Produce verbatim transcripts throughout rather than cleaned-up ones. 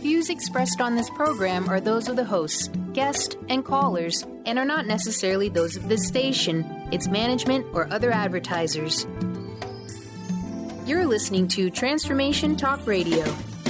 Views expressed on this program are those of the hosts, guests, and callers, and are not necessarily those of this station, its management, or other advertisers. You're listening to Transformation Talk Radio.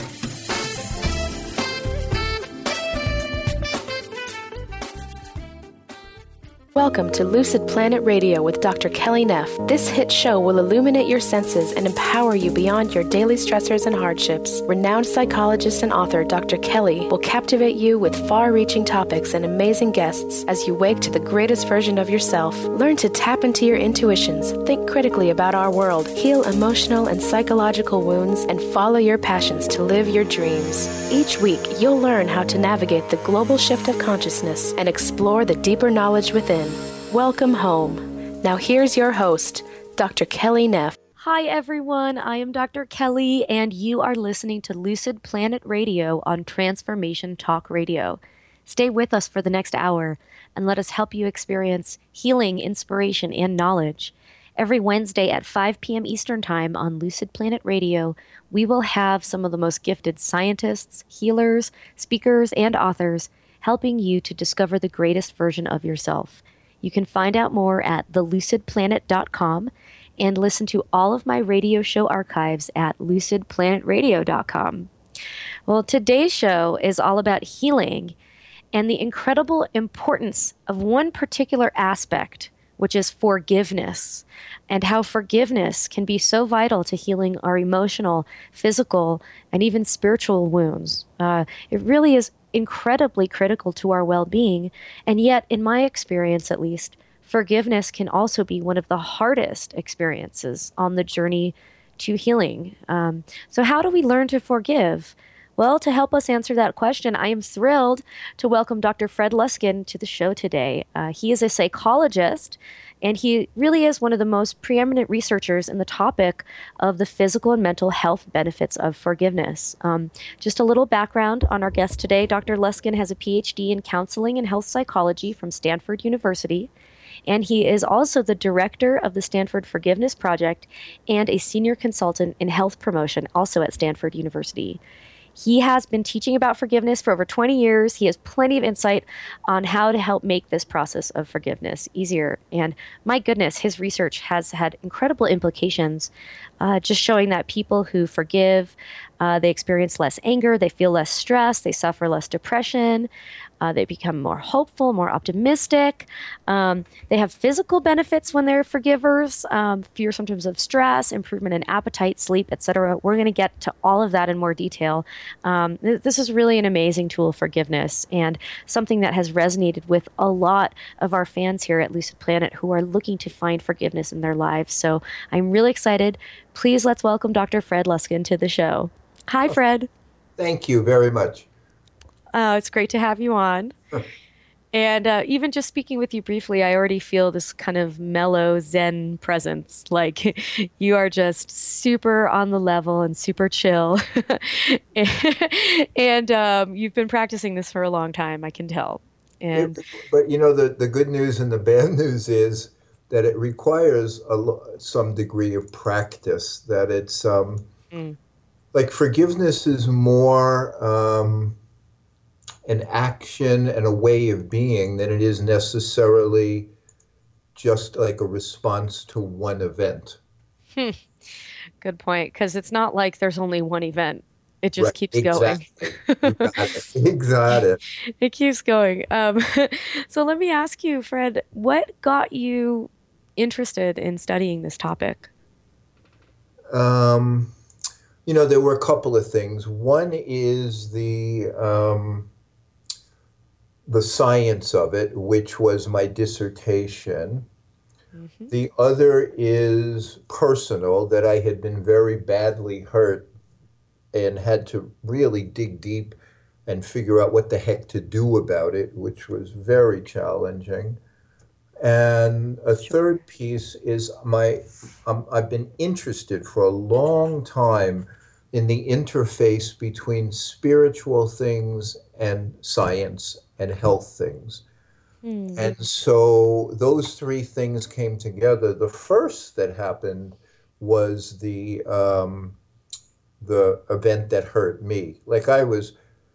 Welcome to Lucid Planet Radio with Doctor Kelly Neff. This hit show will illuminate your senses and empower you beyond your daily stressors and hardships. Renowned psychologist and author Doctor Kelly will captivate you with far-reaching topics and amazing guests as you wake to the greatest version of yourself. Learn to tap into your intuitions, think critically about our world, heal emotional and psychological wounds, and follow your passions to live your dreams. Each week, you'll learn how to navigate the global shift of consciousness and explore the deeper knowledge within. Welcome home. Now here's your host, Doctor Kelly Neff. Hi everyone, I am Doctor Kelly and you are listening to Lucid Planet Radio on Transformation Talk Radio. Stay with us for the next hour and let us help you experience healing, inspiration, and knowledge. Every Wednesday at five p.m. Eastern Time on Lucid Planet Radio, we will have some of the most gifted scientists, healers, speakers, and authors helping you to discover the greatest version of yourself. You can find out more at the lucid planet dot com and listen to all of my radio show archives at lucid planet radio dot com. Well, today's show is all about healing and the incredible importance of one particular aspect, which is forgiveness, and how forgiveness can be so vital to healing our emotional, physical, and even spiritual wounds. Uh, it really is incredibly critical to our well-being, and yet, in my experience at least, forgiveness can also be one of the hardest experiences on the journey to healing. Um, so how do we learn to forgive? Well, to help us answer that question, I am thrilled to welcome Doctor Fred Luskin to the show today. Uh, he is a psychologist, and he really is one of the most preeminent researchers in the topic of the physical and mental health benefits of forgiveness. Um, just a little background on our guest today. Doctor Luskin has a P H D in counseling and health psychology from Stanford University, and he is also the director of the Stanford Forgiveness Project and a senior consultant in health promotion, also at Stanford University. He has been teaching about forgiveness for over twenty years. He has plenty of insight on how to help make this process of forgiveness easier. And my goodness, his research has had incredible implications, uh, just showing that people who forgive, uh, they experience less anger, they feel less stress, they suffer less depression, uh, they become more hopeful, more optimistic. Um, they have physical benefits when they're forgivers, um, fewer symptoms of stress, improvement in appetite, sleep, et cetera. We're going to get to all of that in more detail. Um, th- this is really an amazing tool, forgiveness, and something that has resonated with a lot of our fans here at Lucid Planet who are looking to find forgiveness in their lives. So I'm really excited. Please let's welcome Doctor Fred Luskin to the show. Hi, Fred. Thank you very much. Uh, it's great to have you on. And uh, even just speaking with you briefly, I already feel this kind of mellow Zen presence. Like you are just super on the level and super chill. and um, you've been practicing this for a long time, I can tell. And But you know, the, the good news and the bad news is that it requires a, lo- some degree of practice, that it's um, mm. like forgiveness is more um, an action and a way of being than it is necessarily just like a response to one event. Hmm. Good point, because it's not like there's only one event. It just Right. keeps exactly. going. You got it. You got it. It keeps going. Um, so let me ask you, Fred, what got you interested in studying this topic? Um, you know, there were a couple of things. One is the um, the science of it, which was my dissertation. Mm-hmm. The other is personal, that I had been very badly hurt and had to really dig deep and figure out what the heck to do about it, which was very challenging. And a third piece is my, um, I've been interested for a long time in the interface between spiritual things and science and health things. Mm. And so those three things came together. The first that happened was the um, the event that hurt me. Like I was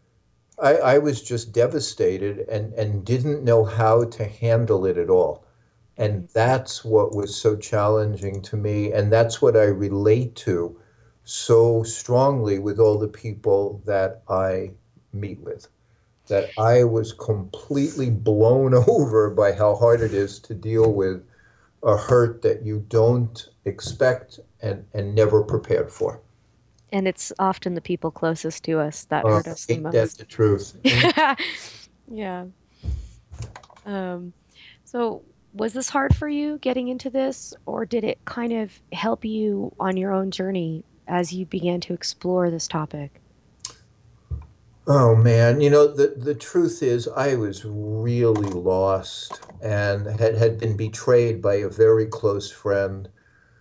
I, I was just devastated and, and didn't know how to handle it at all. And Mhm. that's what was so challenging to me. And that's what I relate to so strongly with all the people that I meet with, that I was completely blown over by how hard it is to deal with a hurt that you don't expect and, and never prepared for. And it's often the people closest to us that Uh, hurt us the ain't that most. the truth? Ain't Yeah. Um, so was this hard for you getting into this, or did it kind of help you on your own journey as you began to explore this topic? Oh man, you know, the the truth is I was really lost and had had been betrayed by a very close friend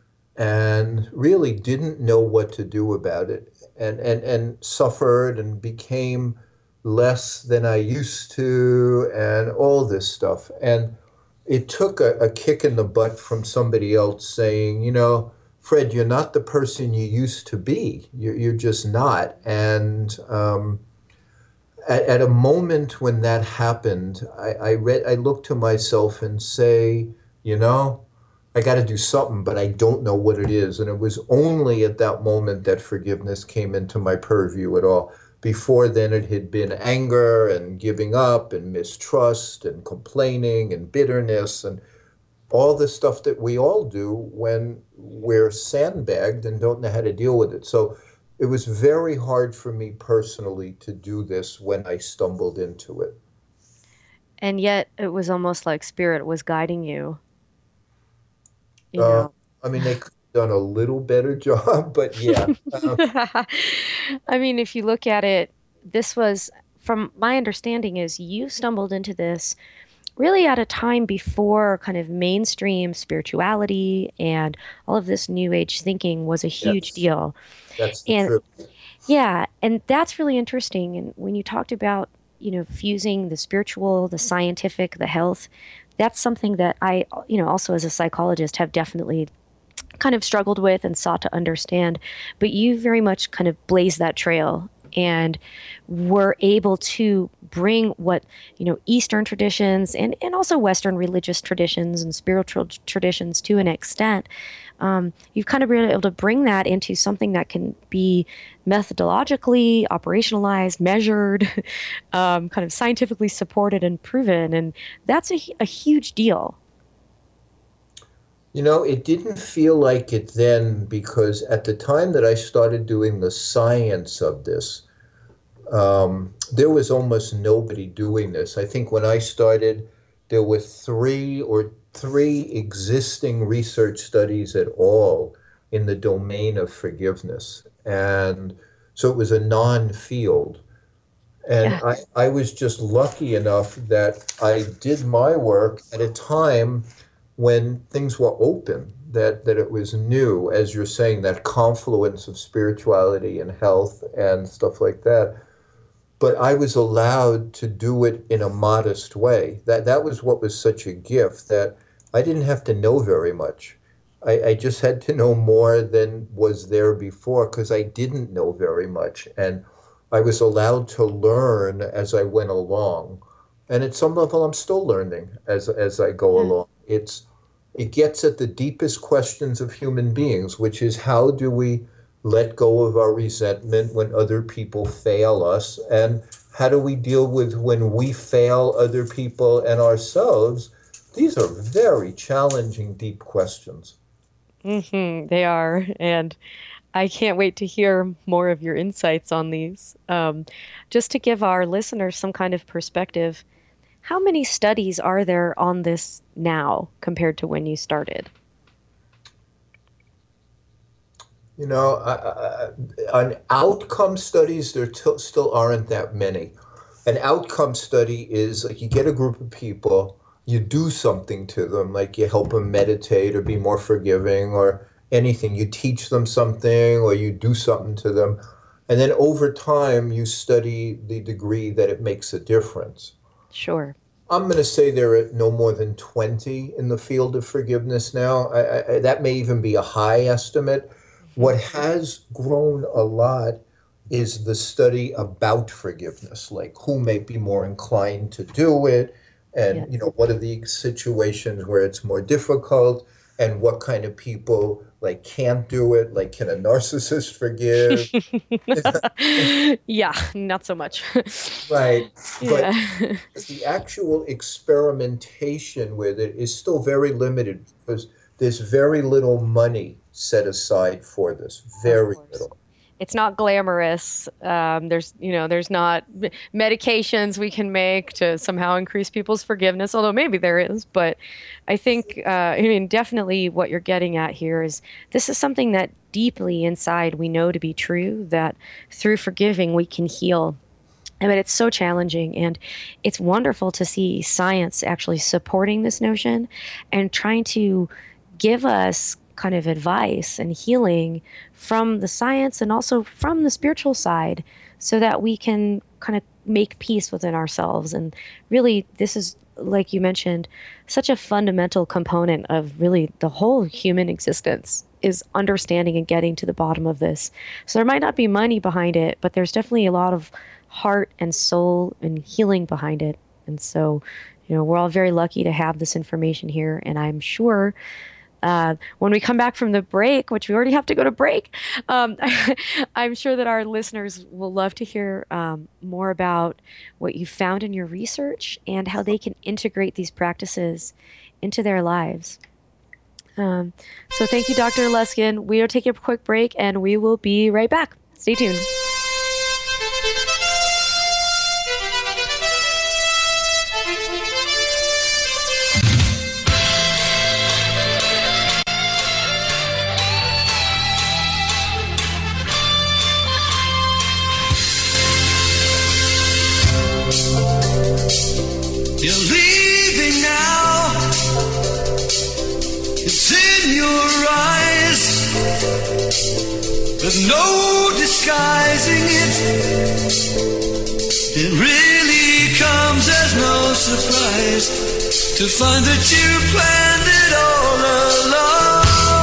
and really didn't know what to do about it and and and suffered and became less than I used to and all this stuff. And it took a, a kick in the butt from somebody else saying, you know, Fred, you're not the person you used to be. You're, you're just not. And um, at, at a moment when that happened, I, I read, I looked to myself and say, you know, I got to do something, but I don't know what it is. And it was only at that moment that forgiveness came into my purview at all. Before then, it had been anger and giving up and mistrust and complaining and bitterness and all the stuff that we all do when we're sandbagged and don't know how to deal with it. So it was very hard for me personally to do this when I stumbled into it. And yet it was almost like spirit was guiding you, you Uh, know. I mean, they could have done a little better job, but yeah. Uh, I mean, if you look at it, this was, from my understanding, is you stumbled into this really at a time before kind of mainstream spirituality and all of this new age thinking was a huge yes, deal. that's the And truth. yeah, and that's really interesting. And when you talked about, you know, fusing the spiritual, the scientific, the health, that's something that I, you know, also as a psychologist have definitely kind of struggled with and sought to understand. But you very much kind of blazed that trail and were able to bring what, you know, Eastern traditions and, and also Western religious traditions and spiritual t- traditions to an extent. Um, you've kind of been able to bring that into something that can be methodologically operationalized, measured, um, kind of scientifically supported and proven. And that's a, a huge deal. You know, it didn't feel like it then because at the time that I started doing the science of this, um, there was almost nobody doing this. I think when I started, there were three or three existing research studies at all in the domain of forgiveness. And so it was a non-field. And Yeah. I, I was just lucky enough that I did my work at a time when things were open, that, that it was new, as you're saying, that confluence of spirituality and health and stuff like that. But I was allowed to do it in a modest way. That that was what was such a gift that I didn't have to know very much. I, I just had to know more than was there before because I didn't know very much. And I was allowed to learn as I went along. And at some level, I'm still learning as as I go Yeah. along. It's it gets at the deepest questions of human beings, which is how do we let go of our resentment when other people fail us? And how do we deal with when we fail other people and ourselves? These are very challenging, deep questions. Hmm, they are. And I can't wait to hear more of your insights on these. Um, just to give our listeners some kind of perspective, how many studies are there on this now compared to when you started? You know, I, I, on outcome studies, there t- still aren't that many. An outcome study is like you get a group of people, you do something to them, like you help them meditate or be more forgiving or anything. You teach them something or you do something to them. And then over time, you study the degree that it makes a difference. Sure. I'm going to say there are no more than twenty in the field of forgiveness now. I, I, that may even be a high estimate. Hmm. What has grown a lot is the study about forgiveness, like who may be more inclined to do it, and Yes. you know, what are the situations where it's more difficult, and what kind of people like can't do it, like can a narcissist forgive? Yeah, not so much. Right. But Yeah. the actual experimentation with it is still very limited because there's very little money set aside for this. Very course. little. It's not glamorous. Um, there's, you know, there's not medications we can make to somehow increase people's forgiveness, although maybe there is. But I think, uh, I mean, definitely what you're getting at here is this is something that deeply inside we know to be true, that through forgiving we can heal. I mean, it's so challenging, and it's wonderful to see science actually supporting this notion and trying to give us kind of advice and healing from the science and also from the spiritual side so that we can kind of make peace within ourselves. And really, this is, like you mentioned, such a fundamental component of really the whole human existence is understanding and getting to the bottom of this. So there might not be money behind it, but there's definitely a lot of heart and soul and healing behind it. And so, you know, we're all very lucky to have this information here. And I'm sure Uh, when we come back from the break, which we already have to go to break, um, I'm sure that our listeners will love to hear um, more about what you found in your research and how they can integrate these practices into their lives. Um, so thank you, Doctor Luskin. We will take a quick break and we will be right back. Stay tuned. You're leaving now. It's in your eyes. There's no disguising it. It really comes as no surprise to find that you planned it all along.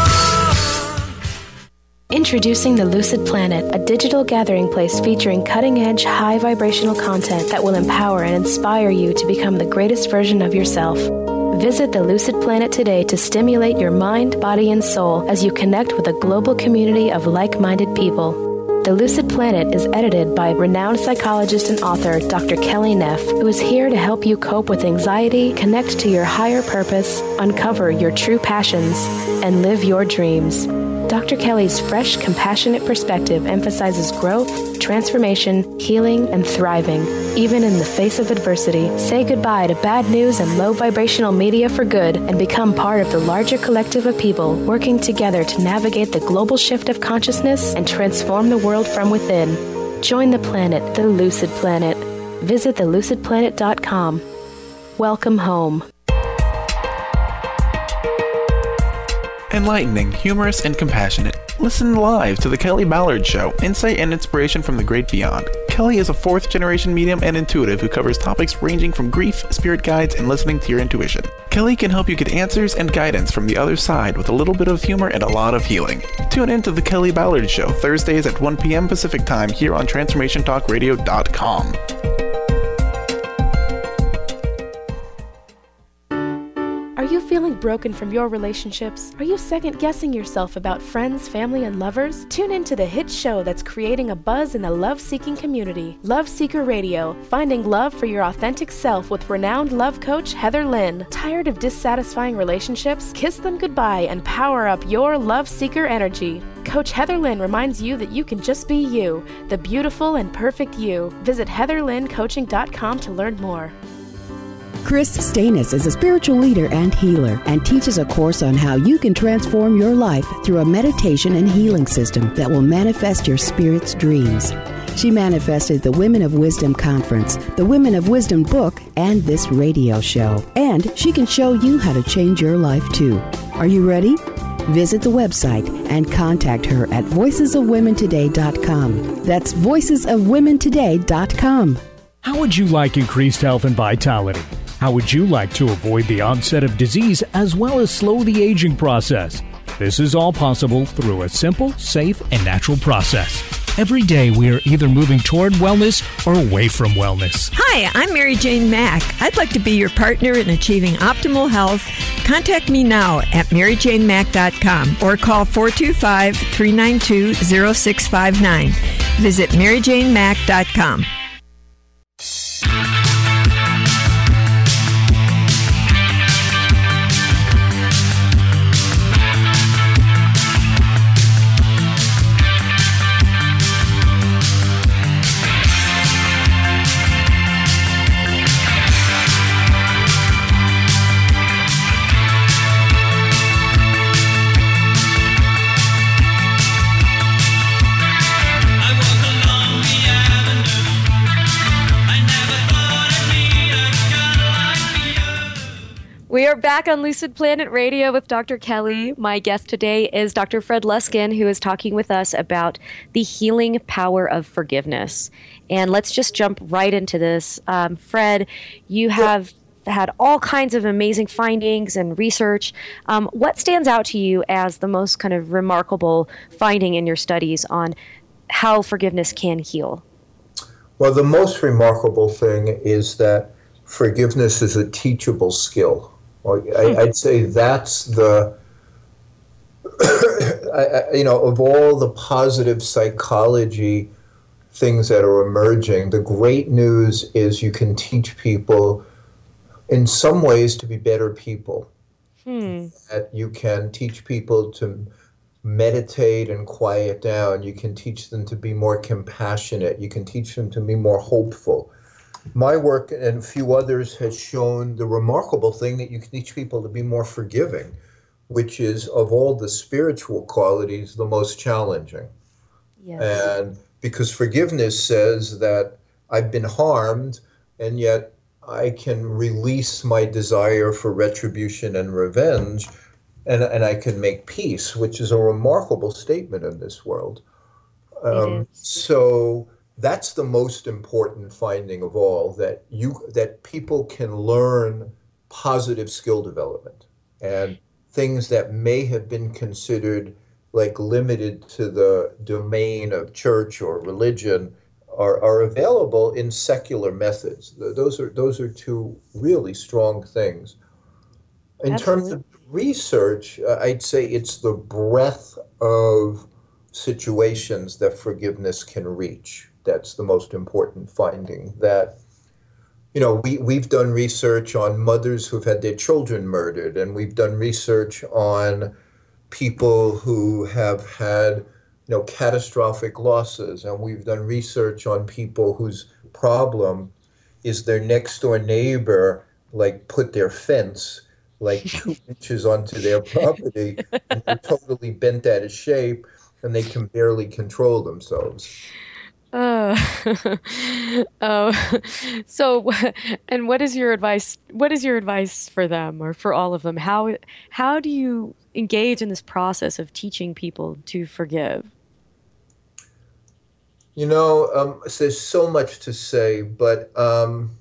Introducing the Lucid Planet, a digital gathering place featuring cutting-edge, high vibrational content that will empower and inspire you to become the greatest version of yourself. Visit the Lucid Planet today to stimulate your mind, body, and soul as you connect with a global community of like-minded people. The Lucid Planet is edited by renowned psychologist and author Doctor Kelly Neff, who is here to help you cope with anxiety, connect to your higher purpose, uncover your true passions, and live your dreams. Doctor Kelly's fresh, compassionate perspective emphasizes growth, transformation, healing, and thriving, even in the face of adversity. Say goodbye to bad news and low vibrational media for good and become part of the larger collective of people working together to navigate the global shift of consciousness and transform the world from within. Join the planet, the Lucid Planet. Visit the lucid planet dot com. Welcome home. Enlightening, humorous, and compassionate. Listen live to The Kelly Ballard Show, insight and inspiration from the great beyond. Kelly is a fourth-generation medium and intuitive who covers topics ranging from grief, spirit guides, and listening to your intuition. Kelly can help you get answers and guidance from the other side with a little bit of humor and a lot of healing. Tune in to The Kelly Ballard Show, Thursdays at one p.m. Pacific Time here on transformation talk radio dot com. Are you feeling broken from your relationships? Are you second-guessing yourself about friends, family, and lovers? Tune in to the hit show that's creating a buzz in the love-seeking community. Love Seeker Radio, finding love for your authentic self with renowned love coach Heather Lynn. Tired of dissatisfying relationships? Kiss them goodbye and power up your love seeker energy. Coach Heather Lynn reminds you that you can just be you, the beautiful and perfect you. Visit heather lynn coaching dot com to learn more. Chris Stanis is a spiritual leader and healer and teaches a course on how you can transform your life through a meditation and healing system that will manifest your spirit's dreams. She manifested the Women of Wisdom Conference, the Women of Wisdom book, and this radio show. And she can show you how to change your life too. Are you ready? Visit the website and contact her at voices of women today dot com. That's voices of women today dot com. How would you like increased health and vitality? How would you like to avoid the onset of disease as well as slow the aging process? This is all possible through a simple, safe, and natural process. Every day we are either moving toward wellness or away from wellness. Hi, I'm Mary Jane Mack. I'd like to be your partner in achieving optimal health. Contact me now at mary jane mack dot com or call four two five, three nine two, zero six five nine. Visit mary jane mack dot com. We are back on Lucid Planet Radio with Doctor Kelly. My guest today is Doctor Fred Luskin, who is talking with us about the healing power of forgiveness. And let's just jump right into this. Um, Fred, you have had all kinds of amazing findings and research. Um, what stands out to you as the most kind of remarkable finding in your studies on how forgiveness can heal? Well, the most remarkable thing is that forgiveness is a teachable skill. I, I'd say that's the, I, you know, of all the positive psychology things that are emerging, the great news is you can teach people in some ways to be better people. Hmm. That you can teach people to meditate and quiet down. You can teach them to be more compassionate. You can teach them to be more hopeful. My work and a few others has shown the remarkable thing that you can teach people to be more forgiving, which is, of all the spiritual qualities, the most challenging. Yes. And because forgiveness says that I've been harmed, and yet I can release my desire for retribution and revenge, and, and I can make peace, which is a remarkable statement in this world. Um, so that's the most important finding of all, that you that people can learn positive skill development, and things that may have been considered like limited to the domain of church or religion are, are available in secular methods. Those are those are two really strong things. In Absolutely. Terms of research, uh, I'd say it's the breadth of situations that forgiveness can reach. That's the most important finding. That, you know, we, we've done research on mothers who've had their children murdered, and we've done research on people who have had, you know, catastrophic losses, and we've done research on people whose problem is their next door neighbor, like, put their fence like two inches onto their property, and they're totally bent out of shape, and they can barely control themselves. Uh, oh, so, and what is your advice? What is your advice for them, or for all of them? How how do you engage in this process of teaching people to forgive? You know, um, there's so much to say, but um,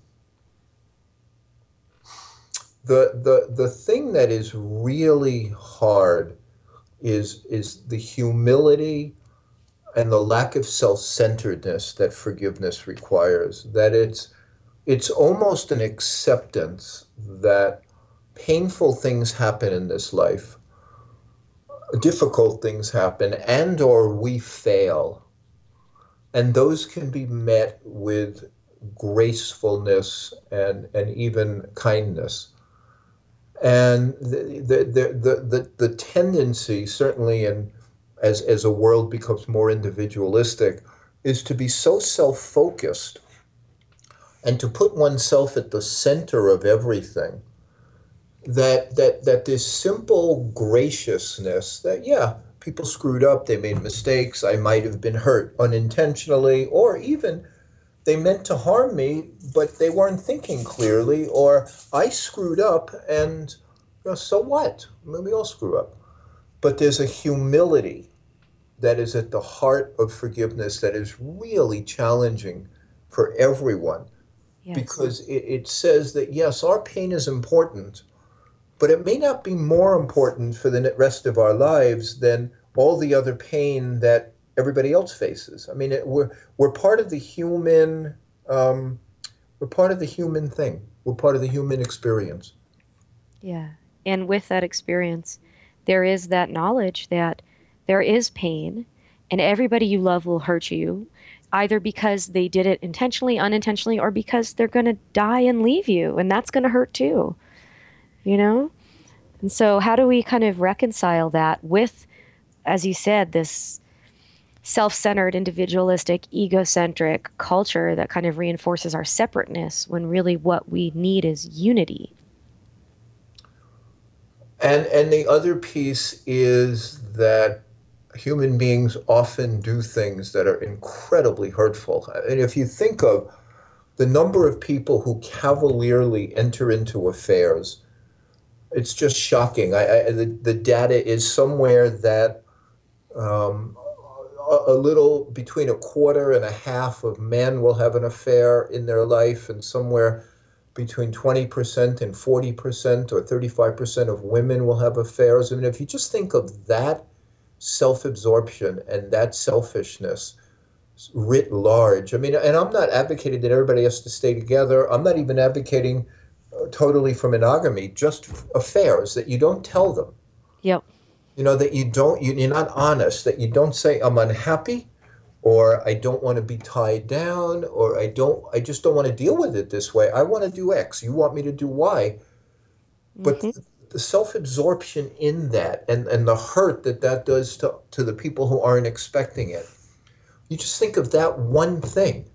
the the the thing that is really hard is is the humility and the lack of self-centeredness that forgiveness requires. That it's it's almost an acceptance that painful things happen in this life, difficult things happen, and or we fail. And those can be met with gracefulness and, and even kindness. And the the the the, the tendency, certainly in As, as a world becomes more individualistic, is to be so self-focused and to put oneself at the center of everything, that that that this simple graciousness that, yeah, people screwed up, they made mistakes, I might have been hurt unintentionally, or even they meant to harm me, but they weren't thinking clearly, or I screwed up, and, you know, so what? I mean, we all screw up. But there's a humility that is at the heart of forgiveness that is really challenging for everyone. Yes. Because it, it says that, yes, our pain is important, but it may not be more important for the rest of our lives than all the other pain that everybody else faces. I mean, it, we're we're part of the human. Um, we're part of the human thing. We're part of the human experience. Yeah, and with that experience, there is that knowledge that there is pain, and everybody you love will hurt you, either because they did it intentionally, unintentionally, or because they're going to die and leave you, and that's going to hurt too. You know? And so how do we kind of reconcile that with, as you said, this self-centered, individualistic, egocentric culture that kind of reinforces our separateness when really what we need is unity? And and the other piece is that human beings often do things that are incredibly hurtful. And if you think of the number of people who cavalierly enter into affairs, it's just shocking. I, I, the, the data is somewhere that um, a, a little between a quarter and a half of men will have an affair in their life, and somewhere between twenty percent and forty percent or thirty-five percent of women will have affairs. I mean, if you just think of that self-absorption and that selfishness writ large, I mean, and I'm not advocating that everybody has to stay together. I'm not even advocating uh, totally for monogamy, just affairs that you don't tell them. Yep. You know, that you don't, you, you're not honest, that you don't say, I'm unhappy, or I don't want to be tied down, or I don't, I just don't want to deal with it this way. I want to do X. You want me to do Y. But mm-hmm. the, the self-absorption in that and, and the hurt that that does to, to the people who aren't expecting it. You just think of that one thing.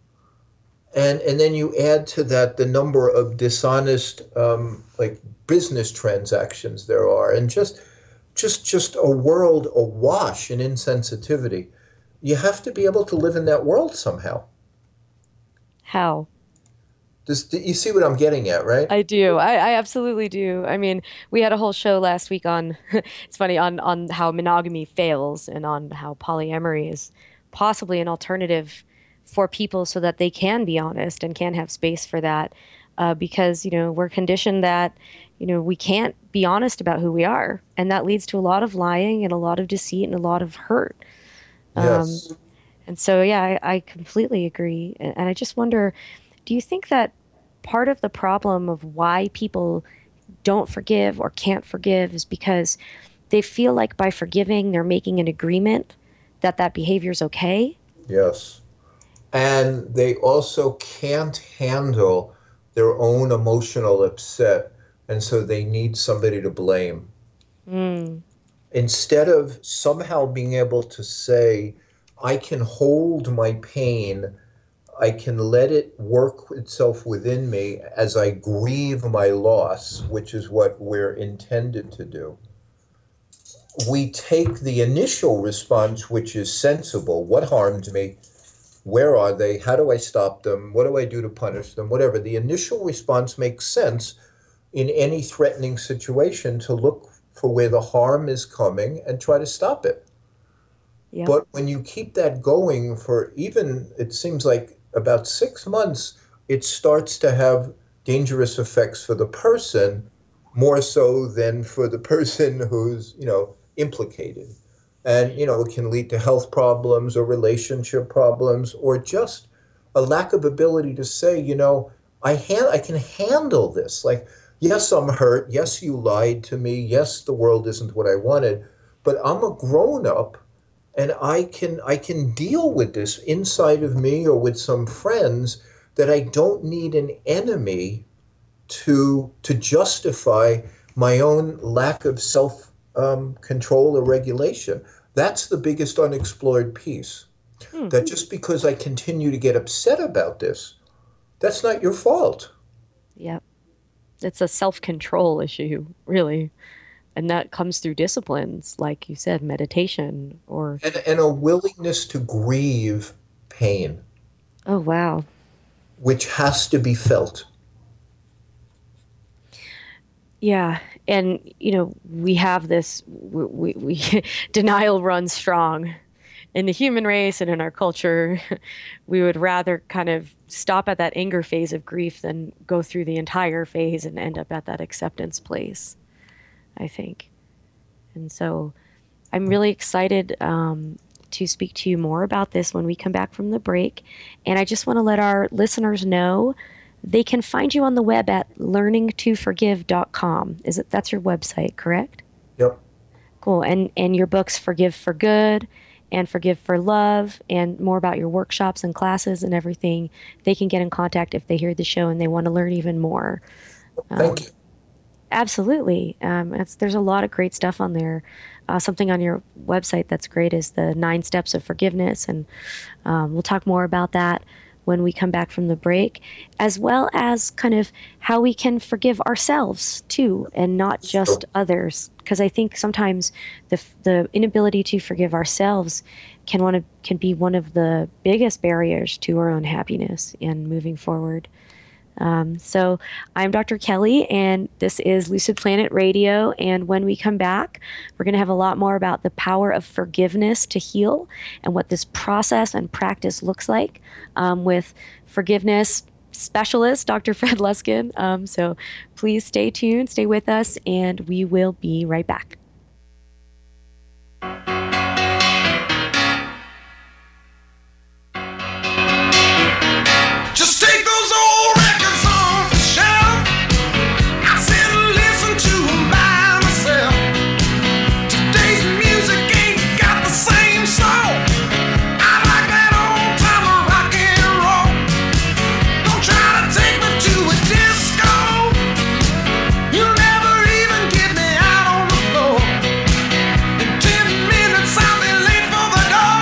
And and then you add to that the number of dishonest um, like business transactions there are, and just just just a world awash in insensitivity. You have to be able to live in that world somehow. How? Does, you see what I'm getting at, right? I do. I, I absolutely do. I mean, we had a whole show last week on, it's funny, on, on how monogamy fails and on how polyamory is possibly an alternative for people so that they can be honest and can have space for that. Uh, because, you know, we're conditioned that, you know, we can't be honest about who we are. And that leads to a lot of lying and a lot of deceit and a lot of hurt. Yes. Um, and so, yeah, I, I completely agree. And, and I just wonder, do you think that part of the problem of why people don't forgive or can't forgive is because they feel like by forgiving, they're making an agreement that that behavior is okay? Yes. And they also can't handle their own emotional upset, and so they need somebody to blame. Mm. Instead of somehow being able to say, I can hold my pain, I can let it work itself within me as I grieve my loss, which is what we're intended to do. We take the initial response, which is sensible. What harmed me? Where are they? How do I stop them? What do I do to punish them? Whatever. The initial response makes sense in any threatening situation to look for where the harm is coming and try to stop it. Yep. But when you keep that going for even, it seems like about six months, it starts to have dangerous effects for the person, more so than for the person who's, you know, implicated. And, you know, it can lead to health problems or relationship problems or just a lack of ability to say, you know, I ha- I can handle this. Like, yes, I'm hurt. Yes, you lied to me. Yes, the world isn't what I wanted. But I'm a grown-up, and I can I can deal with this inside of me or with some friends, that I don't need an enemy to to justify my own lack of self um, control or regulation. That's the biggest unexplored piece. Hmm. That just because I continue to get upset about this, that's not your fault. Yep. It's a self-control issue, really. And that comes through disciplines, like you said, meditation or... And, and a willingness to grieve pain. Oh, wow. Which has to be felt. Yeah. And, you know, we have this, we, we, we denial runs strong in the human race and in our culture. We would rather kind of stop at that anger phase of grief than go through the entire phase and end up at that acceptance place, I think. And so I'm really excited um, to speak to you more about this when we come back from the break. And I just want to let our listeners know they can find you on the web at learning to forgive dot com. Is it, that's your website, correct? Yep. Cool. And and your books, Forgive for Good and Forgive for Love, and more about your workshops and classes and everything, they can get in contact if they hear the show and they want to learn even more. Thank um, you. Absolutely. Um, it's, there's a lot of great stuff on there. Uh, something on your website that's great is the nine steps of forgiveness, and um, we'll talk more about that when we come back from the break, as well as kind of how we can forgive ourselves too, and not just others. Because I think sometimes the the inability to forgive ourselves can want to can be one of the biggest barriers to our own happiness and moving forward. Um, so I'm Doctor Kelly, and this is Lucid Planet Radio. And when we come back, we're going to have a lot more about the power of forgiveness to heal and what this process and practice looks like um, with forgiveness specialist, Doctor Fred Luskin. Um, so please stay tuned, stay with us, and we will be right back. Just take those old records off the shelf. I sit and listen to them by myself. Today's music ain't got the same soul. I like that old time of rock and roll. Don't try to take me to a disco. You'll never even get me out on the floor. In ten minutes I'll be late for the door.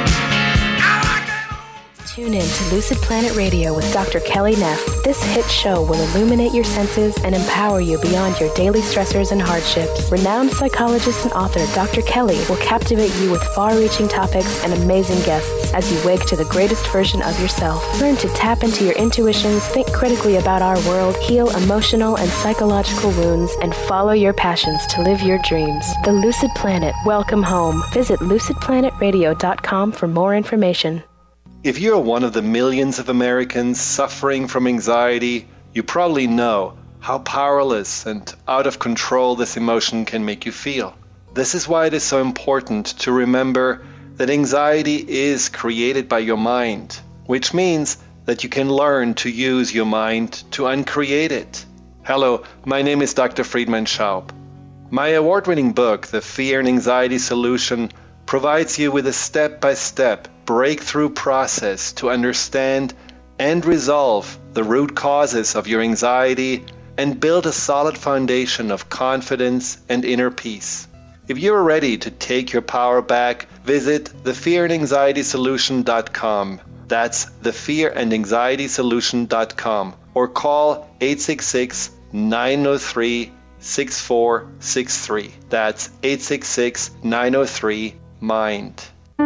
I like that old. Tune in to Lucid Planet Radio with Doctor Kelly Neff. This hit show will illuminate your senses and empower you beyond your daily stressors and hardships. Renowned psychologist and author Doctor Kelly will captivate you with far-reaching topics and amazing guests as you wake to the greatest version of yourself. Learn to tap into your intuitions, think critically about our world, heal emotional and psychological wounds, and follow your passions to live your dreams. The Lucid Planet. Welcome home. Visit lucid planet radio dot com for more information. If you're one of the millions of Americans suffering from anxiety, you probably know how powerless and out of control this emotion can make you feel. This is why it is so important to remember that anxiety is created by your mind, which means that you can learn to use your mind to uncreate it. Hello, my name is Doctor Friedemann Schaub. My award-winning book, The Fear and Anxiety Solution, provides you with a step-by-step breakthrough process to understand and resolve the root causes of your anxiety and build a solid foundation of confidence and inner peace. If you are ready to take your power back, visit the fear and anxiety solution dot com. That's the fear and anxiety solution dot com, or call eight six six, nine zero three, six four six three. That's eight six six, nine zero three, MIND.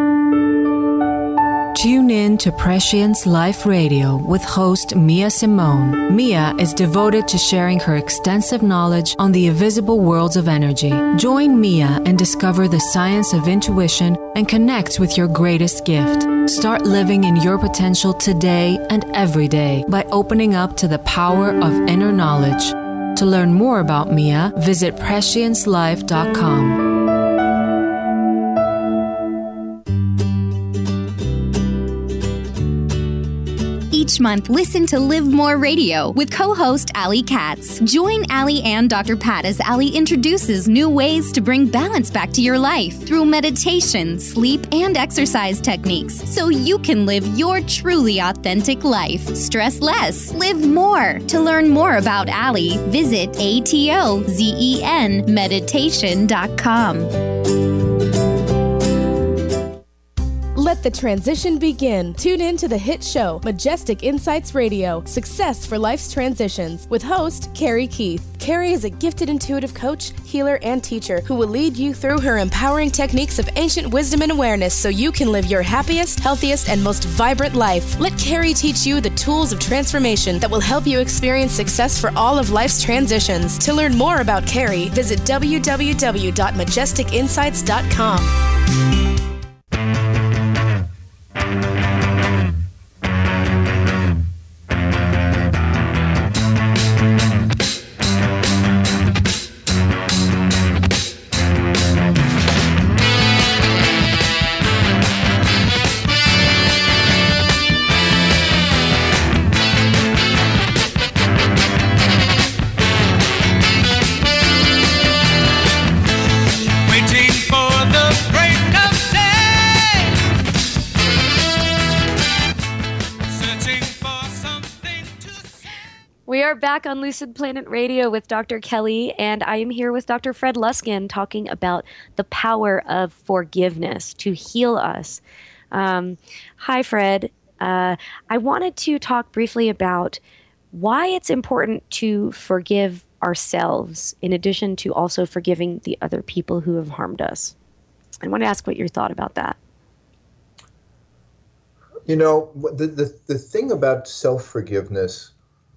Tune in to Prescience Life Radio with host Mia Simone. Mia is devoted to sharing her extensive knowledge on the invisible worlds of energy. Join Mia and discover the science of intuition and connect with your greatest gift. Start living in your potential today and every day by opening up to the power of inner knowledge. To learn more about Mia, visit prescience life dot com. Each month, listen to Live More Radio with co-host Ali Katz. Join Ali and Doctor Pat as Ali introduces new ways to bring balance back to your life through meditation, sleep, and exercise techniques so you can live your truly authentic life. Stress less, live more. To learn more about Ali, visit A T O Z E N meditation dot com. Let the transition begin. Tune in to the hit show, Majestic Insights Radio, Success for Life's Transitions, with host Carrie Keith. Carrie is a gifted intuitive coach, healer, and teacher who will lead you through her empowering techniques of ancient wisdom and awareness so you can live your happiest, healthiest, and most vibrant life. Let Carrie teach you the tools of transformation that will help you experience success for all of life's transitions. To learn more about Carrie, visit w w w dot majestic insights dot com. are back on Lucid Planet Radio with Doctor Kelly, and I am here with Doctor Fred Luskin talking about the power of forgiveness to heal us. Um, hi, Fred. Uh, I wanted to talk briefly about why it's important to forgive ourselves in addition to also forgiving the other people who have harmed us. I want to ask what your thought about that. You know, the the, the thing about self-forgiveness,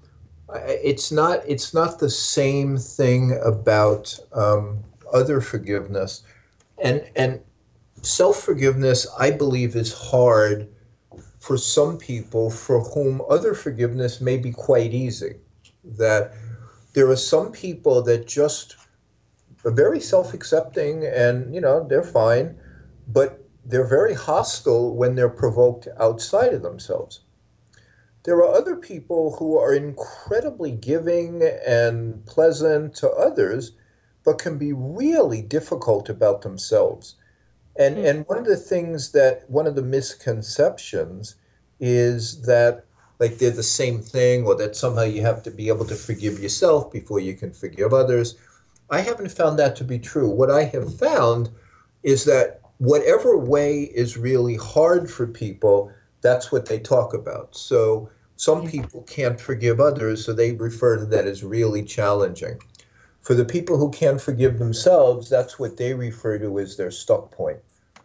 it's not it's not the same thing about um, other forgiveness. And, and self-forgiveness, I believe, is hard for some people for whom other forgiveness may be quite easy. That there are some people that just are very self-accepting and, you know, they're fine, but they're very hostile when they're provoked outside of themselves. There are other people who are incredibly giving and pleasant to others, but can be really difficult about themselves. And mm-hmm. and one of the things that, one of the misconceptions is that like they're the same thing, or that somehow you have to be able to forgive yourself before you can forgive others. I haven't found that to be true. What I have found is that whatever way is really hard for people, that's what they talk about. So some people can't forgive others, so they refer to that as really challenging. For the people who can't forgive themselves, that's what they refer to as their stuck point.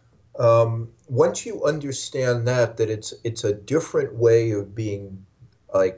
Um, once you understand that, that it's it's a different way of being like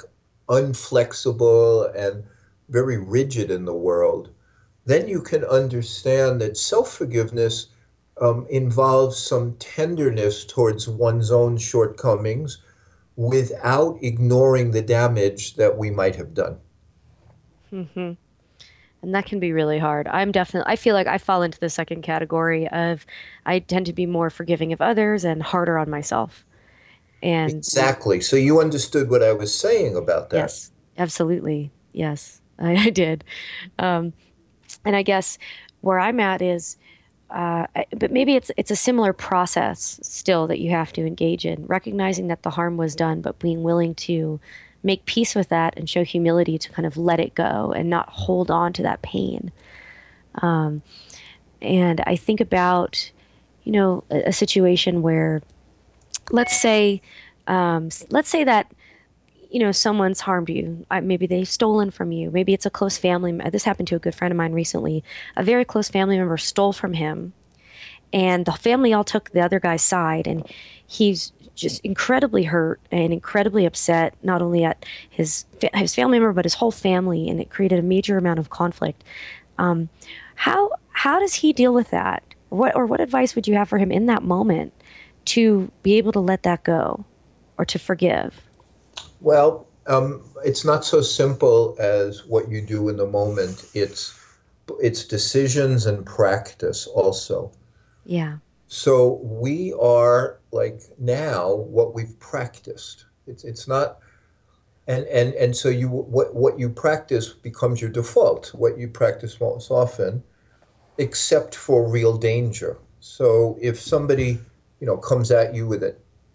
unflexible and very rigid in the world, then you can understand that self-forgiveness um, involves some tenderness towards one's own shortcomings without ignoring the damage that we might have done. Mm-hmm. And that can be really hard. I'm definitely, I feel like I fall into the second category of, I tend to be more forgiving of others and harder on myself. And exactly. So you understood what I was saying about that. Yes, absolutely. Yes, I, I did. Um, and I guess where I'm at is, uh, but maybe it's it's a similar process still that you have to engage in, recognizing that the harm was done, but being willing to make peace with that and show humility to kind of let it go and not hold on to that pain. Um, and I think about, you know, a, a situation where, let's say, um, let's say that, you know, someone's harmed you. Uh, maybe they've stolen from you. Maybe it's a close family. This happened to a good friend of mine recently. A very close family member stole from him, and the family all took the other guy's side, and he's just incredibly hurt and incredibly upset, not only at his his family member, but his whole family, and it created a major amount of conflict. Um, how how does he deal with that? What or what advice would you have for him in that moment to be able to let that go or to forgive? Well, um, it's not so simple as what you do in the moment. It's it's decisions and practice also. Yeah. So we are like now what we've practiced. It's it's not, and and and so you what what you practice becomes your default. What you practice most often, except for real danger. So if somebody, you know, comes at you with an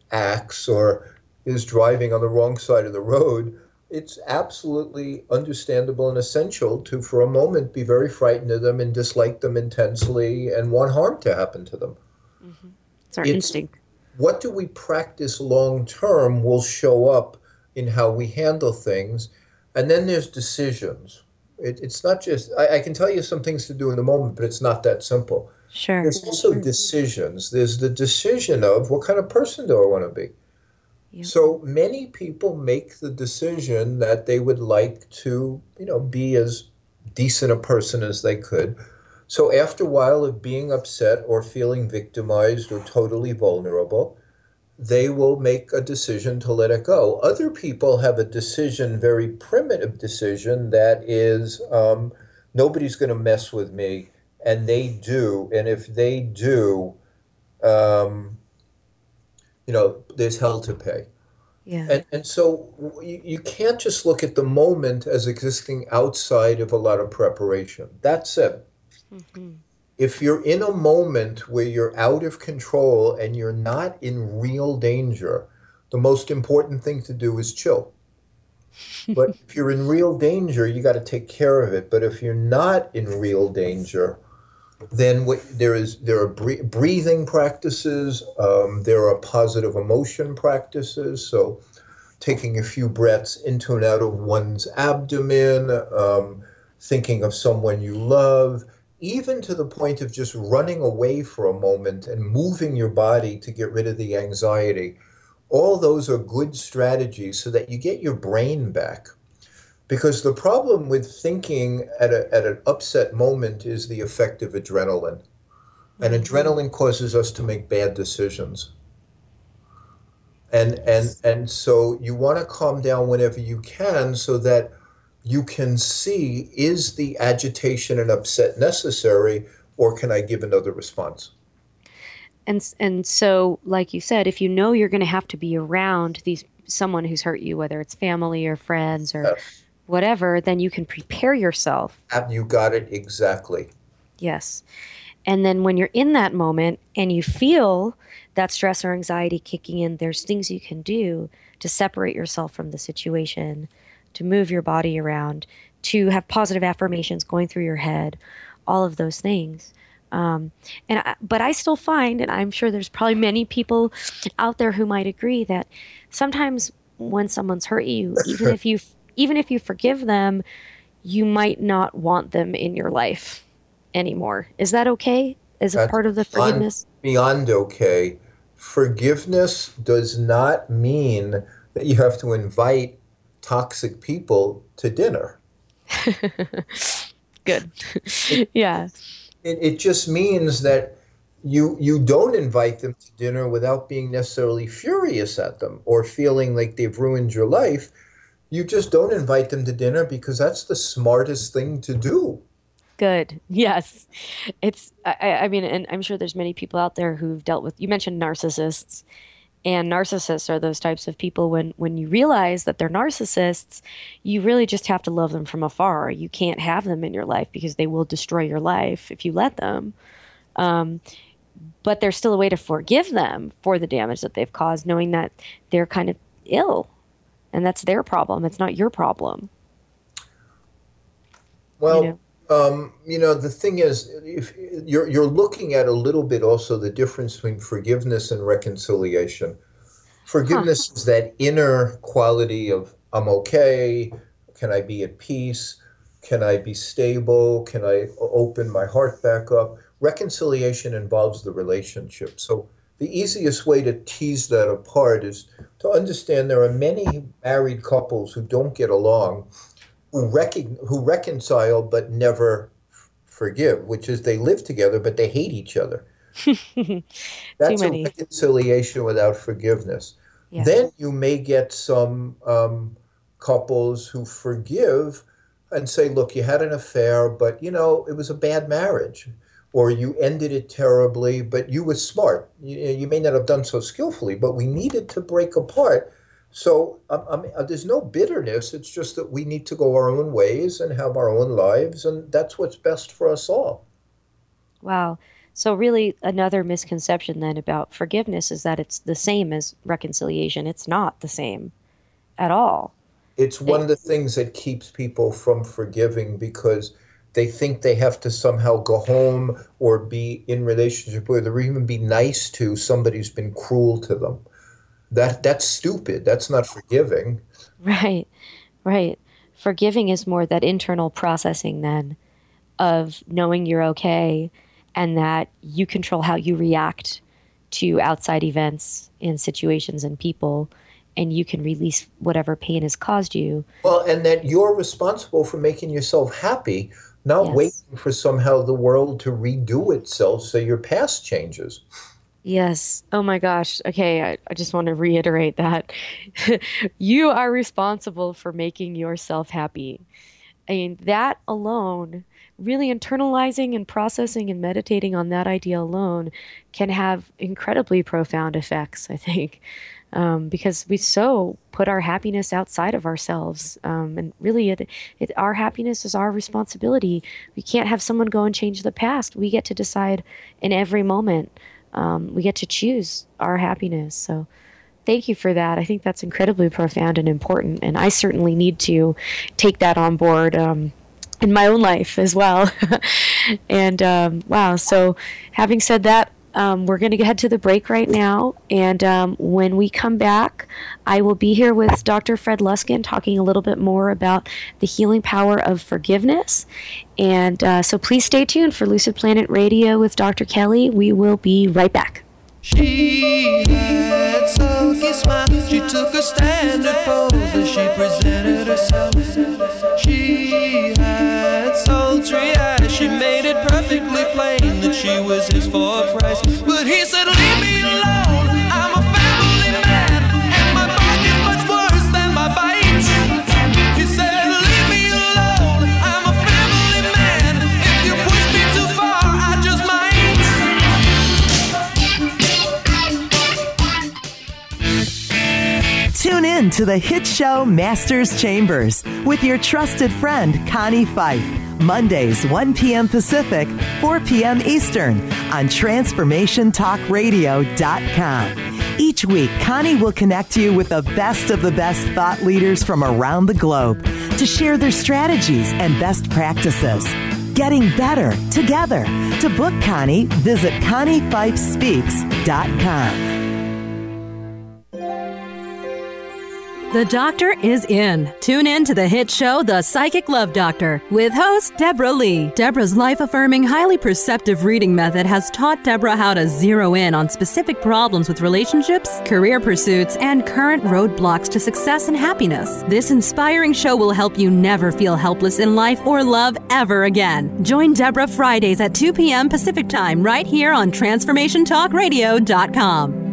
axe or is driving on the wrong side of the road, it's absolutely understandable and essential to, for a moment, be very frightened of them and dislike them intensely and want harm to happen to them. Mm-hmm. It's our it's, instinct. What do we practice long term will show up in how we handle things. And then there's decisions. It, it's not just, I, I can tell you some things to do in the moment, but it's not that simple. Sure. There's also sure. decisions. There's the decision of what kind of person do I want to be? Yep. So many people make the decision that they would like to, you know, be as decent a person as they could. So after a while of being upset or feeling victimized or totally vulnerable, they will make a decision to let it go. Other people have a decision, very primitive decision, that is, um, nobody's going to mess with me, and they do. And if they do, um, you know, there's hell to pay. Yeah. And, and so you, you can't just look at the moment as existing outside of a lot of preparation. That said, mm-hmm. if you're in a moment where you're out of control and you're not in real danger, the most important thing to do is chill. But if you're in real danger, you got to take care of it. But if you're not in real danger, then what, there is there are bre- breathing practices. Um, there are positive emotion practices. So taking a few breaths into and out of one's abdomen, um, thinking of someone you love, even to the point of just running away for a moment and moving your body to get rid of the anxiety. All those are good strategies so that you get your brain back. Because the problem with thinking at, a, at an upset moment is the effect of adrenaline. And adrenaline causes us to make bad decisions. And, and, and so you want to calm down whenever you can so that you can see, is the agitation and upset necessary, or can I give another response? And and so, like you said, if you know you're going to have to be around these someone who's hurt you, whether it's family or friends or Yes. whatever, then you can prepare yourself. You got it exactly. Yes. And then when you're in that moment and you feel that stress or anxiety kicking in, there's things you can do to separate yourself from the situation, to move your body around, to have positive affirmations going through your head, all of those things. Um, and I, but I still find, and I'm sure there's probably many people out there who might agree, that sometimes when someone's hurt you, even if you even if you forgive them, you might not want them in your life anymore. Is that okay? Is it part of the forgiveness? Beyond, beyond okay. Forgiveness does not mean that you have to invite toxic people to dinner. Good. Yeah. It, it just means that you you don't invite them to dinner without being necessarily furious at them or feeling like they've ruined your life. You just don't invite them to dinner because that's the smartest thing to do. Good. Yes. It's, I, I mean, and I'm sure there's many people out there who've dealt with, you mentioned narcissists, and narcissists are those types of people when, when you realize that they're narcissists, you really just have to love them from afar. You can't have them in your life because they will destroy your life if you let them. Um, but there's still a way to forgive them for the damage that they've caused, knowing that they're kind of ill and that's their problem. It's not your problem. Well, you know? Um, you know, the thing is, if you're you're looking at a little bit also the difference between forgiveness and reconciliation. Forgiveness huh. is that inner quality of I'm okay, can I be at peace, can I be stable, can I open my heart back up? Reconciliation involves the relationship. So the easiest way to tease that apart is to understand there are many married couples who don't get along, who, recon- who reconcile but never f- forgive, which is they live together but they hate each other. That's a reconciliation without forgiveness. Yeah. Then you may get some um, couples who forgive and say, look, you had an affair, but, you know, it was a bad marriage. Or you ended it terribly, but you were smart. You, you may not have done so skillfully, but we needed to break apart. So um, I mean, there's no bitterness. It's just that we need to go our own ways and have our own lives, and that's what's best for us all. Wow. So really another misconception then about forgiveness is that it's the same as reconciliation. It's not the same at all. It's one of the things that keeps people from forgiving because they think they have to somehow go home or be in relationship with or even be nice to somebody who's been cruel to them. That that's stupid. That's not forgiving. Right, right. Forgiving is more that internal processing then of knowing you're okay and that you control how you react to outside events and situations and people, and you can release whatever pain has caused you. Well, and that you're responsible for making yourself happy, not yes. waiting for somehow the world to redo itself so your past changes. Yes. Oh my gosh. Okay. I, I just want to reiterate that. You are responsible for making yourself happy. I mean, that alone, really internalizing and processing and meditating on that idea alone can have incredibly profound effects, I think. Um, because we so put our happiness outside of ourselves. Um, and really, it, it, our happiness is our responsibility. We can't have someone go and change the past. We get to decide in every moment. Um, we get to choose our happiness. So Thank you for that. I think that's incredibly profound and important, and I certainly need to take that on board um, in my own life as well. And um, wow, so having said that, um, we're going to head to the break right now, and um, when we come back, I will be here with Doctor Fred Luskin talking a little bit more about the healing power of forgiveness. And uh, so please stay tuned for Lucid Planet Radio with Doctor Kelly. We will be right back. She had sulky smile. She took a standard pose as she presented herself. She had sultry eyes. She made it perfectly plain that she was his for a price. But he said, leave me alone. I'm a family man, and my bark is much worse than my bite. He said, leave me alone. I'm a family man. If you push me too far, I just might. Tune in to the hit show Master's Chambers with your trusted friend Connie Fife. Mondays, one p.m. Pacific, four p.m. Eastern on transformation talk radio dot com. Each week, Connie will connect you with the best of the best thought leaders from around the globe to share their strategies and best practices. Getting better together. To book Connie, visit connie fife speaks dot com. The doctor is in. Tune in to the hit show, The Psychic Love Doctor, with host Deborah Lee. Deborah's life-affirming, highly perceptive reading method has taught Deborah how to zero in on specific problems with relationships, career pursuits, and current roadblocks to success and happiness. This inspiring show will help you never feel helpless in life or love ever again. Join Deborah Fridays at two p.m. Pacific Time right here on transformation talk radio dot com.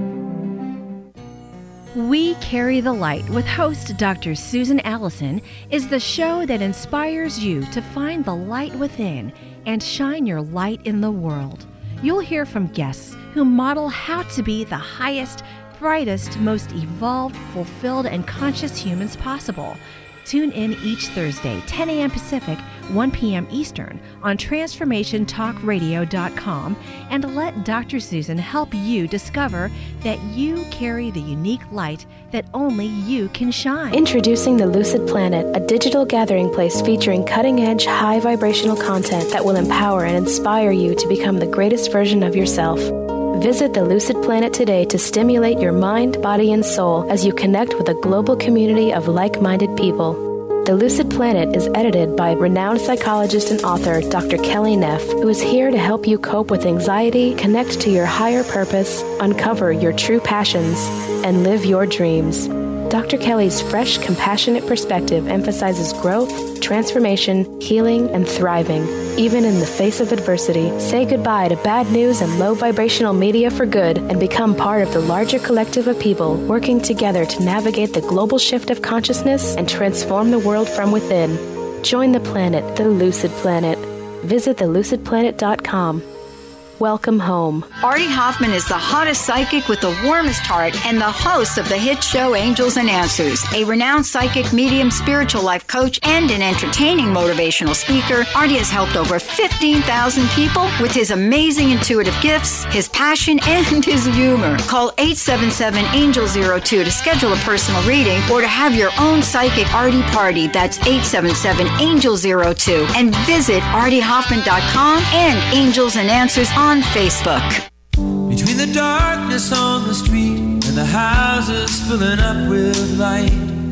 We Carry the Light with host Doctor Susan Allison is the show that inspires you to find the light within and shine your light in the world. You'll hear from guests who model how to be the highest, brightest, most evolved, fulfilled, and conscious humans possible. Tune in each Thursday, ten a.m. Pacific, one p.m. Eastern, on transformation talk radio dot com, and let Doctor Susan help you discover that you carry the unique light that only you can shine. Introducing the Lucid Planet, a digital gathering place featuring cutting-edge, high vibrational content that will empower and inspire you to become the greatest version of yourself. Visit the Lucid Planet today to stimulate your mind, body, and soul as you connect with a global community of like-minded people. The Lucid Planet is edited by renowned psychologist and author Doctor Kelly Neff, who is here to help you cope with anxiety, connect to your higher purpose, uncover your true passions, and live your dreams. Doctor Kelly's fresh, compassionate perspective emphasizes growth, transformation, healing, and thriving, even in the face of adversity. Say goodbye to bad news and low vibrational media for good and become part of the larger collective of people working together to navigate the global shift of consciousness and transform the world from within. Join the planet, the Lucid Planet. Visit the lucid planet dot com. Welcome home. Artie Hoffman is the hottest psychic with the warmest heart and the host of the hit show Angels and Answers. A renowned psychic, medium, spiritual life coach, and an entertaining motivational speaker, Artie has helped over fifteen thousand people with his amazing intuitive gifts, his passion, and his humor. Call eight seven seven, angel zero two to schedule a personal reading or to have your own psychic Artie party. That's eight seven seven, angel zero two. And visit artie hoffman dot com and Angels and Answers on on Facebook. Between the darkness on the street and the houses filling up with light,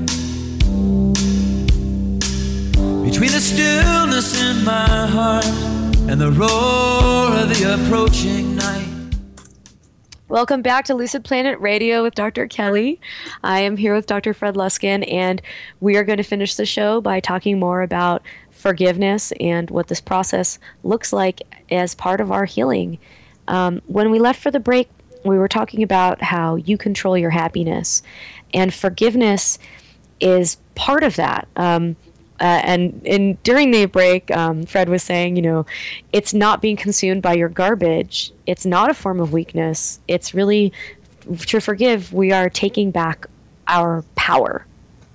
between the stillness in my heart and the roar of the approaching night. Welcome back to Lucid Planet Radio with Doctor Kelly. I am here with Doctor Fred Luskin, and we are going to finish the show by talking more about forgiveness and what this process looks like as part of our healing. Um, when we left for the break, we were talking about how you control your happiness, and forgiveness is part of that. Um, uh, and and during the break, um, Fred was saying, you know, it's not being consumed by your garbage. It's not a form of weakness. It's really, to forgive, we are taking back our power.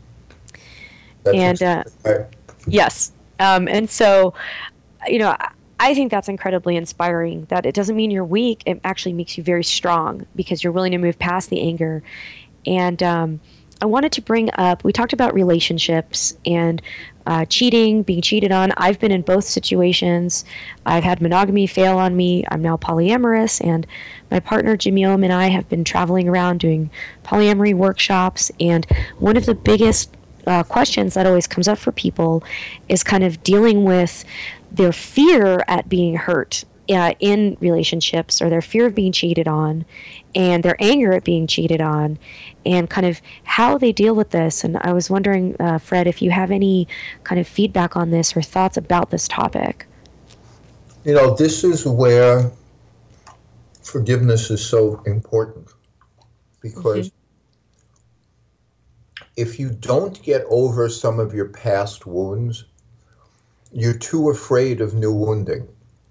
That's and uh, yes. Um, and so, you know, I think that's incredibly inspiring, that it doesn't mean you're weak. It actually makes you very strong because you're willing to move past the anger. And um, I wanted to bring up, we talked about relationships and uh, cheating, being cheated on. I've been in both situations. I've had monogamy fail on me. I'm now polyamorous, and my partner Jimmy Ohm and I have been traveling around doing polyamory workshops. And one of the biggest uh, questions that always comes up for people is kind of dealing with their fear at being hurt uh, in relationships, or their fear of being cheated on, and their anger at being cheated on, and kind of how they deal with this. And I was wondering, uh, Fred, if you have any kind of feedback on this or thoughts about this topic. You know, this is where forgiveness is so important, because mm-hmm. if you don't get over some of your past wounds, you're too afraid of new wounding.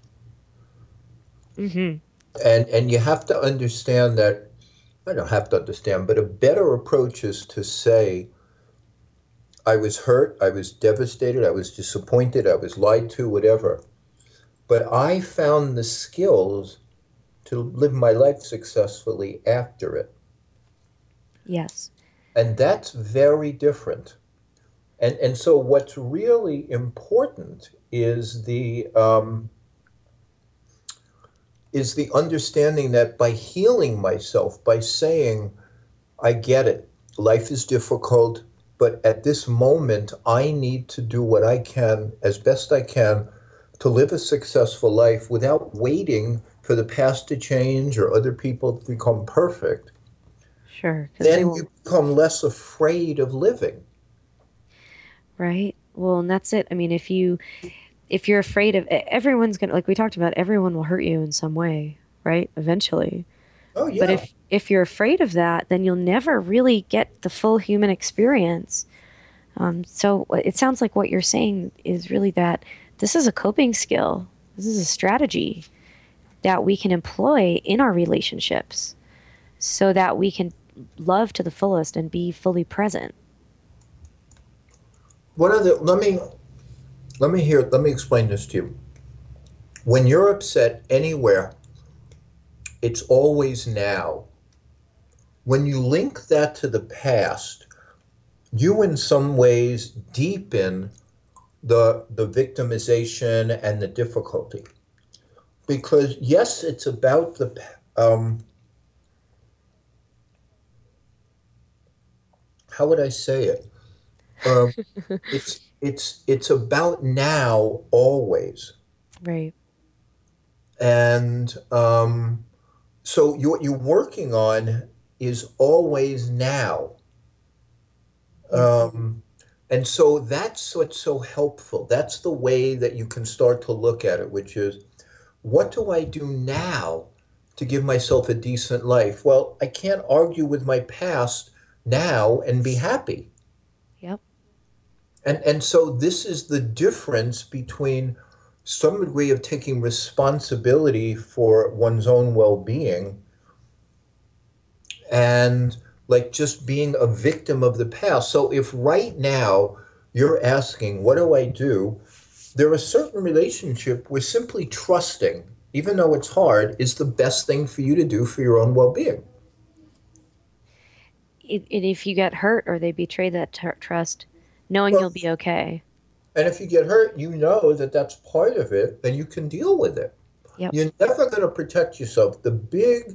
Mm-hmm. And and you have to understand that, I don't have to understand, but a better approach is to say, I was hurt, I was devastated, I was disappointed, I was lied to, whatever. But I found the skills to live my life successfully after it. Yes. And that's very different. And and so what's really important is the um, is the understanding that by healing myself, by saying, I get it, life is difficult, but at this moment, I need to do what I can, as best I can, to live a successful life without waiting for the past to change or other people to become perfect. Sure. Then you become less afraid of living. Right. Well, and that's it. I mean, if you, if you're afraid of, everyone's going to, like we talked about, everyone will hurt you in some way, right? Eventually. Oh, yeah. But if, if you're afraid of that, then you'll never really get the full human experience. Um, so it sounds like what you're saying is really that this is a coping skill. This is a strategy that we can employ in our relationships so that we can love to the fullest and be fully present. What are the, let me, let me hear, let me explain this to you. When you're upset anywhere, it's always now. When you link that to the past, you in some ways deepen the, the victimization and the difficulty. Because yes, it's about the, um, how would I say it? Um, it's it's it's about now always, right? And um, so you, what you're working on is always now, um, and so that's what's so helpful. That's the way that you can start to look at it, which is, what do I do now to give myself a decent life? Well, I can't argue with my past now and be happy. Yep. And and so this is the difference between some degree of taking responsibility for one's own well-being and like just being a victim of the past. So if right now you're asking, what do I do? There are certain relationships where simply trusting, even though it's hard, is the best thing for you to do for your own well-being. And if you get hurt or they betray that t- trust, knowing well, you'll be okay. And if you get hurt, you know that that's part of it, and you can deal with it. Yep. You're never going to protect yourself. The big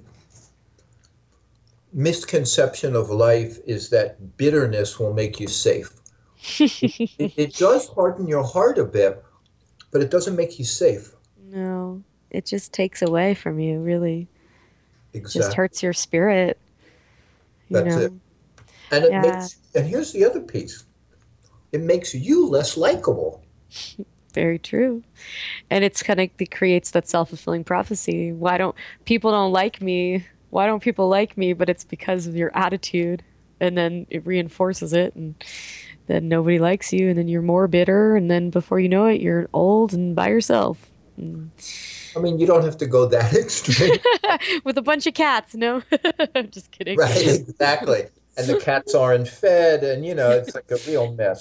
misconception of life is that bitterness will make you safe. it, it, it does harden your heart a bit, but it doesn't make you safe. No, it just takes away from you, really. Exactly. It just hurts your spirit. You That's know? it. And it yeah. makes, and here's the other piece. It makes you less likable. Very true. And it's kind of, it creates that self-fulfilling prophecy. Why don't people don't like me? Why don't people like me? But it's because of your attitude. And then it reinforces it. And then nobody likes you. And then you're more bitter. And then before you know it, you're old and by yourself. And I mean, you don't have to go that extreme. With a bunch of cats, no? I'm just kidding. Right, exactly. And the cats aren't fed. And, you know, it's like a real mess.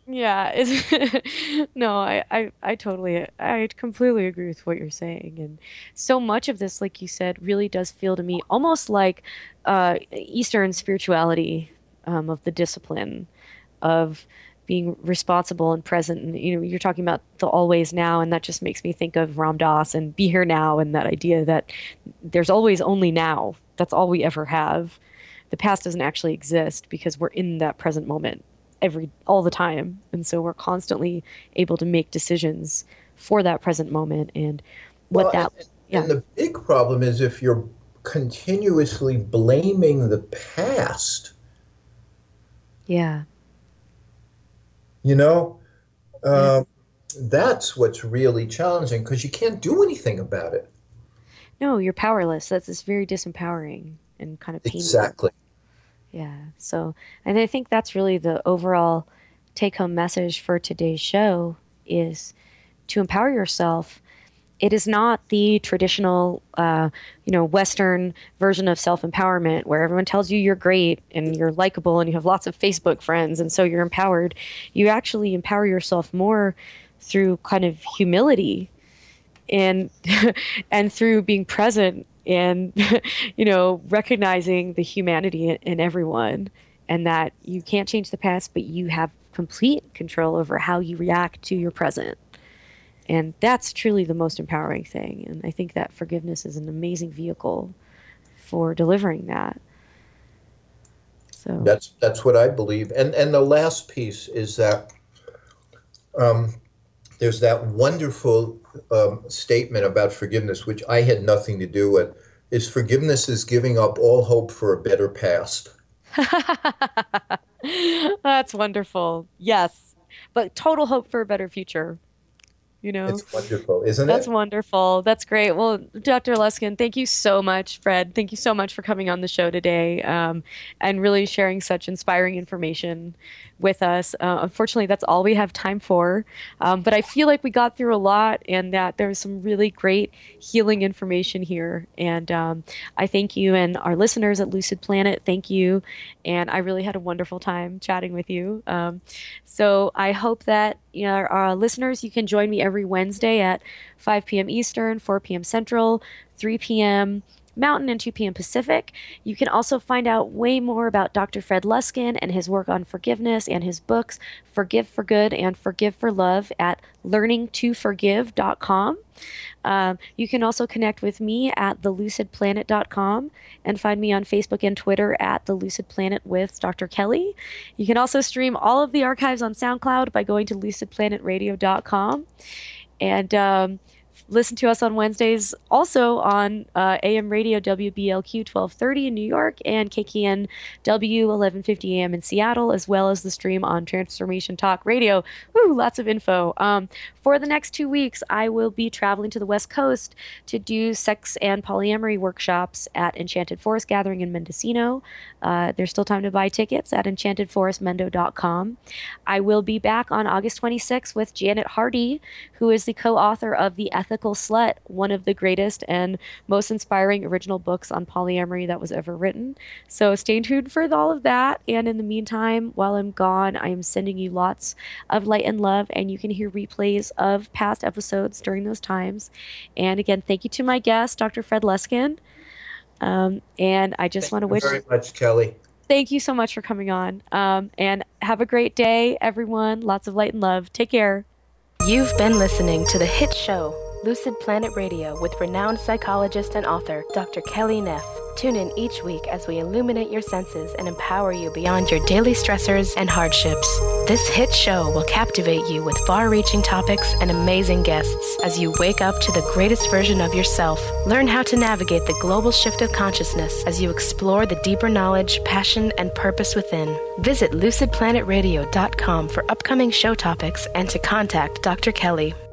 Yeah. It's, no, I, I, I totally, I completely agree with what you're saying. And so much of this, like you said, really does feel to me almost like uh, Eastern spirituality, um, of the discipline of being responsible and present. And, you know, you're talking about the always now, and that just makes me think of Ram Dass and be here now, and that idea that there's always only now. That's all we ever have. The past doesn't actually exist because we're in that present moment every all the time, and so we're constantly able to make decisions for that present moment. And what well, that and, yeah. and the big problem is if you're continuously blaming the past, yeah you know, um, that's what's really challenging, because you can't do anything about it. No, you're powerless. That's just very disempowering and kind of painful. Exactly. Yeah. So, and I think that's really the overall take-home message for today's show, is to empower yourself. It is not the traditional, uh, you know, Western version of self-empowerment where everyone tells you you're great and you're likable and you have lots of Facebook friends and so you're empowered. You actually empower yourself more through kind of humility and and through being present and, you know, recognizing the humanity in, in everyone, and that you can't change the past, but you have complete control over how you react to your present. And that's truly the most empowering thing. And I think that forgiveness is an amazing vehicle for delivering that. So that's that's what I believe. And and the last piece is that um, there's that wonderful um, statement about forgiveness, which I had nothing to do with, is forgiveness is giving up all hope for a better past. That's wonderful. Yes. But total hope for a better future. You know, it's wonderful, isn't That's it? That's wonderful. That's great. Well, Doctor Luskin, thank you so much. Fred, thank you so much for coming on the show today, um, and really sharing such inspiring information with us. Uh, unfortunately, that's all we have time for. Um, but I feel like we got through a lot, and that there was some really great healing information here. And um, I thank you, and our listeners at Lucid Planet, thank you. And I really had a wonderful time chatting with you. Um, so I hope that, you know, our, our listeners, you can join me every Wednesday at five p.m. Eastern, four p.m. Central, three p.m. Mountain, and two p.m. Pacific. You can also find out way more about Doctor Fred Luskin and his work on forgiveness and his books, Forgive for Good and Forgive for Love, at learning to forgive dot com. Um, you can also connect with me at the lucid planet dot com and find me on Facebook and Twitter at The Lucid Planet with Doctor Kelly. You can also stream all of the archives on SoundCloud by going to lucid planet radio dot com. And um, listen to us on Wednesdays also on uh, A M radio W B L Q twelve thirty in New York and K K N W eleven fifty A M in Seattle, as well as the stream on Transformation Talk Radio. Woo, lots of info. Um, for the next two weeks, I will be traveling to the West Coast to do sex and polyamory workshops at Enchanted Forest Gathering in Mendocino. Uh, there's still time to buy tickets at enchanted forest mendo dot com. I will be back on August twenty-sixth with Janet Hardy, who is the co-author of The Ethical Slut, one of the greatest and most inspiring original books on polyamory that was ever written. So stay tuned for all of that. And in the meantime, while I'm gone, I am sending you lots of light and love, and you can hear replays of past episodes during those times. And again, thank you to my guest, Doctor Fred Luskin. Um, and I just want to wish you very much, Kelly. Thank you so much for coming on. Um, and have a great day, everyone. Lots of light and love. Take care. You've been listening to the hit show Lucid Planet Radio with renowned psychologist and author Doctor Kelly Neff. Tune in each week as we illuminate your senses and empower you beyond your daily stressors and hardships. This hit show will captivate you with far-reaching topics and amazing guests as you wake up to the greatest version of yourself. Learn how to navigate the global shift of consciousness as you explore the deeper knowledge, passion, and purpose within. Visit lucid planet radio dot com for upcoming show topics and to contact Doctor Kelly.